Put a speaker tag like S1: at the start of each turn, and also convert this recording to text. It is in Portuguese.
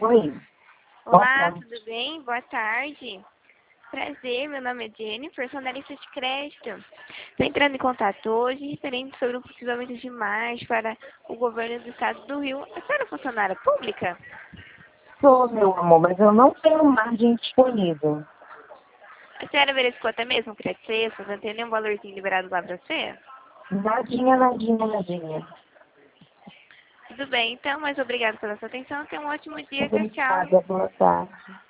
S1: Oi. Boa
S2: Olá,
S1: tarde.
S2: tudo bem? Boa tarde. Prazer, meu nome é Jennifer, sou analista de crédito. Estou entrando em contato hoje referente sobre o possível aumento de margem para o governo do estado do Rio. A senhora é funcionária pública?
S1: Sou, meu amor, mas eu não tenho margem disponível.
S2: A senhora verificou até mesmo o crédito extra, não tem nenhum valorzinho liberado lá para você?
S1: Nadinha, nadinha, nadinha.
S2: Tudo bem, então, mas obrigada pela sua atenção. Tenha um ótimo dia. Tchau, tchau.
S1: Obrigada, boa tarde.